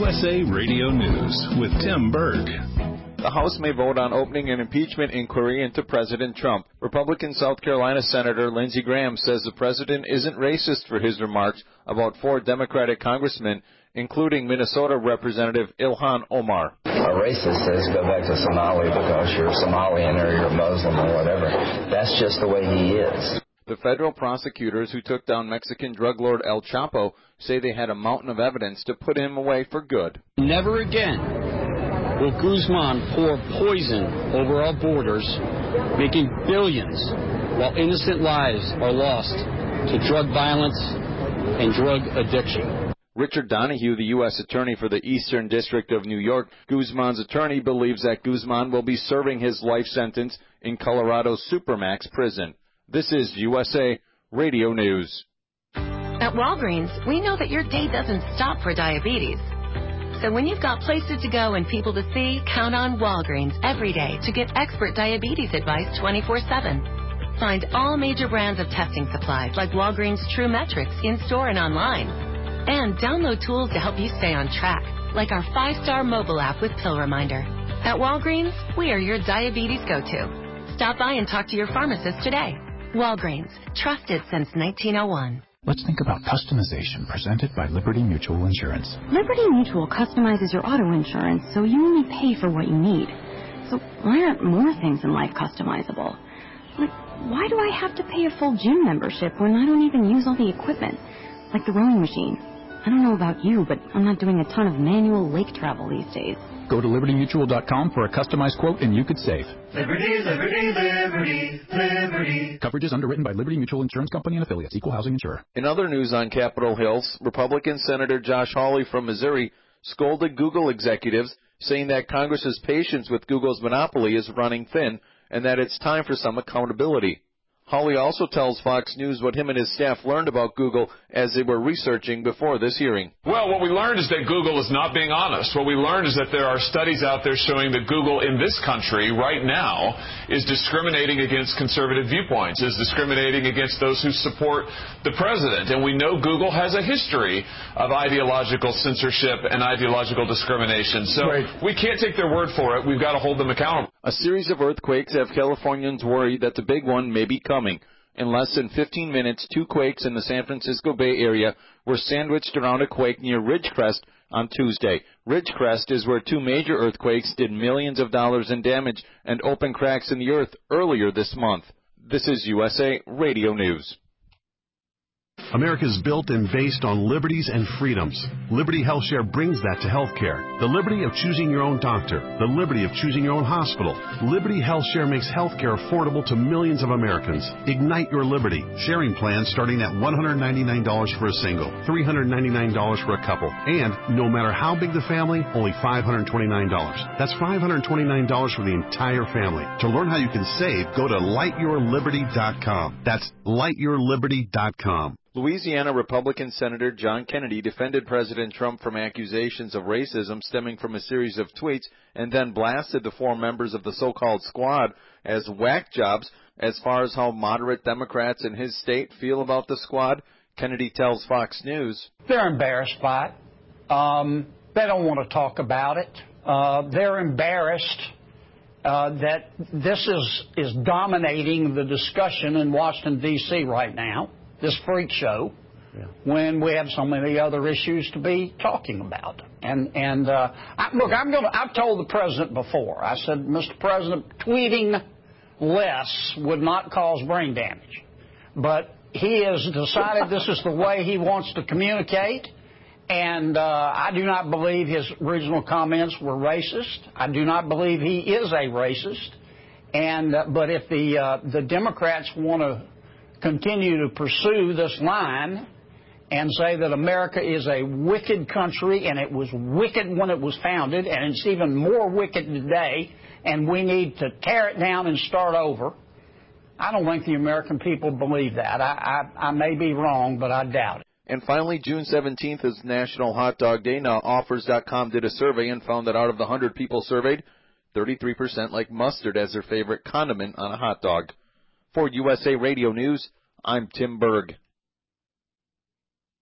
USA Radio News with Tim Berg. The House may vote on opening an impeachment inquiry into President Trump. Republican South Carolina Senator Lindsey Graham says the president isn't racist for his remarks about 4 Democratic congressmen, including Minnesota Representative Ilhan Omar. A racist says go back to Somali because you're Somalian or you're Muslim or whatever. That's just the way he is. The federal prosecutors who took down Mexican drug lord El Chapo say they had a mountain of evidence to put him away for good. Never again will Guzman pour poison over our borders, making billions while innocent lives are lost to drug violence and drug addiction. Richard Donahue, the U.S. Attorney for the Eastern District of New York, Guzman's attorney, believes that Guzman will be serving his life sentence in Colorado's Supermax prison. This is USA Radio News. At Walgreens, we know that your day doesn't stop for diabetes. So when you've got places to go and people to see, count on Walgreens every day to get expert diabetes advice 24/7. Find all major brands of testing supplies like Walgreens True Metrics in-store and online. And download tools to help you stay on track, like our 5-star mobile app with Pill Reminder. At Walgreens, we are your diabetes go-to. Stop by and talk to your pharmacist today. Walgreens, trusted since 1901. Let's think about customization presented by Liberty Mutual Insurance. Liberty Mutual customizes your auto insurance so you only pay for what you need. So why aren't more things in life customizable? Like, why do I have to pay a full gym membership when I don't even use all the equipment? Like the rowing machine. I don't know about you, but I'm not doing a ton of manual lake travel these days. Go to LibertyMutual.com for a customized quote and you could save. Liberty, liberty, liberty, liberty. Coverage is underwritten by Liberty Mutual Insurance Company and Affiliates, Equal Housing Insurer. In other news on Capitol Hill, Republican Senator Josh Hawley from Missouri scolded Google executives, saying that Congress's patience with Google's monopoly is running thin and that it's time for some accountability. Hawley also tells Fox News what him and his staff learned about Google as they were researching before this hearing. Well, what we learned is that Google is not being honest. What we learned is that there are studies out there showing that Google in this country right now is discriminating against conservative viewpoints, is discriminating against those who support the president. And we know Google has a history of ideological censorship and ideological discrimination. So we can't take their word for it. We've got to hold them accountable. A series of earthquakes have Californians worried that the big one may be coming. In less than 15 minutes, 2 quakes in the San Francisco Bay Area were sandwiched around a quake near Ridgecrest on Tuesday. Ridgecrest is where 2 major earthquakes did millions of dollars in damage and opened cracks in the earth earlier this month. This is USA Radio News. America's built and based on liberties and freedoms. Liberty HealthShare brings that to healthcare. The liberty of choosing your own doctor. The liberty of choosing your own hospital. Liberty HealthShare makes healthcare affordable to millions of Americans. Ignite your liberty. Sharing plans starting at $199 for a single, $399 for a couple, and no matter how big the family, only $529. That's $529 for the entire family. To learn how you can save, go to lightyourliberty.com. That's lightyourliberty.com. Louisiana Republican Senator John Kennedy defended President Trump from accusations of racism stemming from a series of tweets and then blasted the 4 members of the so-called squad as whack jobs. As far as how moderate Democrats in his state feel about the squad, Kennedy tells Fox News, they're embarrassed by it. They don't want to talk about it. They're embarrassed that this is dominating the discussion in Washington, D.C. right now. This freak show, when we have so many other issues to be talking about. I've told the president before. I said, Mr. President, tweeting less would not cause brain damage. But he has decided this is the way he wants to communicate, and I do not believe his original comments were racist. I do not believe he is a racist. But if the Democrats want to continue to pursue this line and say that America is a wicked country and it was wicked when it was founded and it's even more wicked today and we need to tear it down and start over, I don't think the American people believe that. I may be wrong, but I doubt it. And finally, June 17th is National Hot Dog Day. Now, Offers.com did a survey and found that out of the 100 people surveyed, 33% like mustard as their favorite condiment on a hot dog. For USA Radio News, I'm Tim Berg.